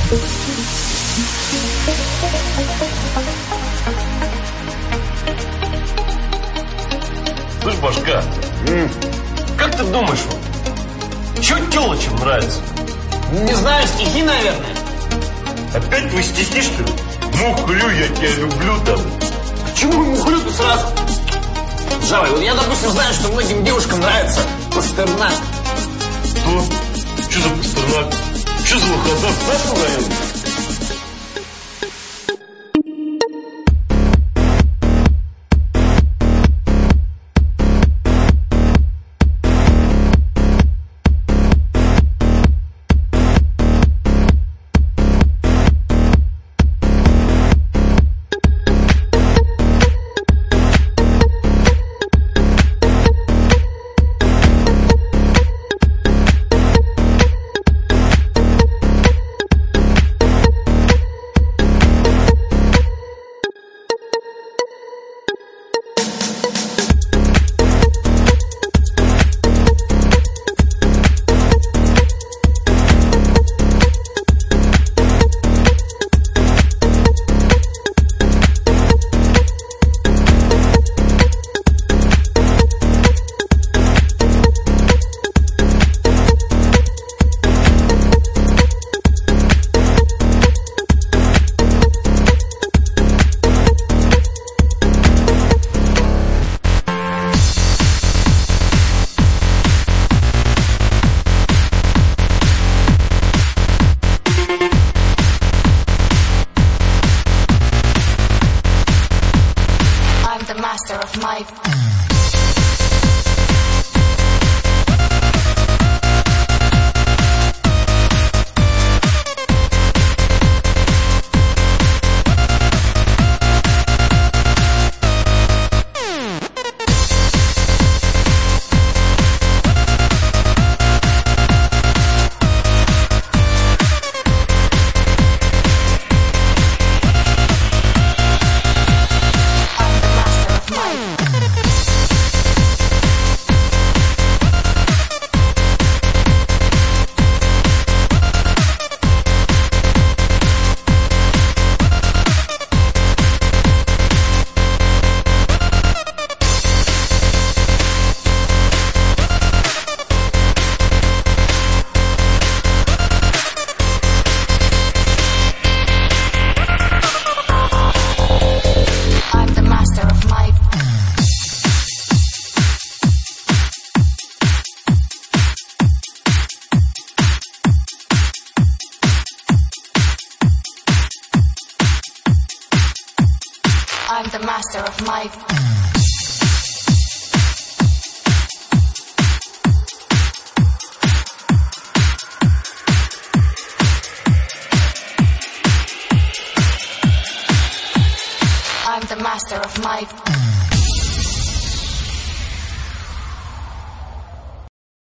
Слышь, башка, как ты думаешь, чё тёлочам нравится? Не знаю, стихи, наверное. Опять твои стихи, что ли? Мухлю, я тебя люблю там. Почему мухлю-то сразу? Жавай, вот я, допустим, знаю, что многим девушкам нравится Пастернак. Что? Что за Пастернак? Что за выхода в нашем районе? I'm the master of my... I'm the master of my...